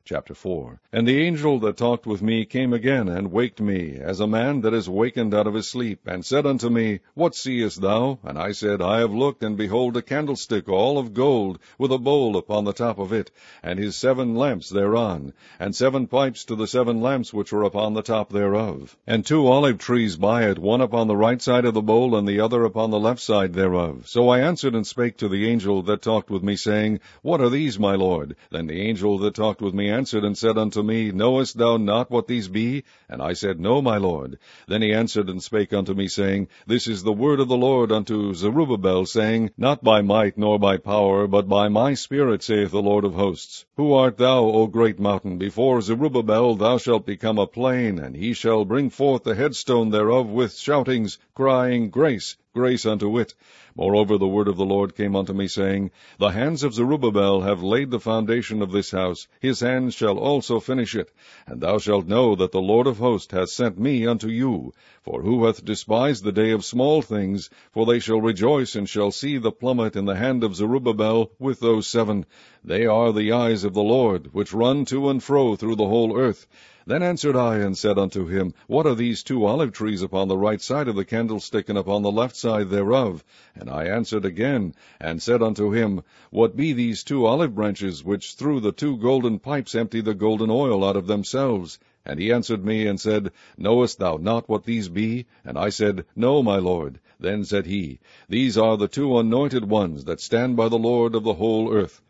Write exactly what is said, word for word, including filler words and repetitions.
Chapter four. And the angel that talked with me came again, and waked me, as a man that is wakened out of his sleep, and said unto me, What seest thou? And I said, I have looked, and behold a candlestick all of gold, with a bowl upon the top of it, and his seven lamps thereon, and seven pipes to the seven lamps which were upon the top thereof, and two olive trees by it, one upon the right side of the bowl, and the other upon the left side thereof. So I answered and spake to the angel that talked with me, saying, What are these, my Lord? Then the angel that talked with me answered and said unto me, Knowest thou not what these be? And I said, No, my Lord. Then he answered and spake unto me, saying, This is the word of the Lord unto Zerubbabel, saying, Not by might nor by power, but by my Spirit, saith the Lord of hosts. Who art thou, O great mountain? Before Zerubbabel thou shalt become a plain, and he shall bring forth the headstone thereof with shoutings, crying, Grace, grace unto it. Moreover, the word of the Lord came unto me, saying, The hands of Zerubbabel have laid the foundation of this house, his hands shall also finish it. And thou shalt know that the Lord of hosts hath sent me unto you. For who hath despised the day of small things? For they shall rejoice, and shall see the plummet in the hand of Zerubbabel with those seven. They are the eyes of the Lord, which run to and fro through the whole earth. Then answered I and said unto him, What are these two olive trees upon the right side of the candlestick, and upon the left side thereof? And I answered again, and said unto him, What be these two olive branches, which through the two golden pipes empty the golden oil out of themselves? And he answered me, and said, Knowest thou not what these be? And I said, No, my Lord. Then said he, These are the two anointed ones that stand by the Lord of the whole earth.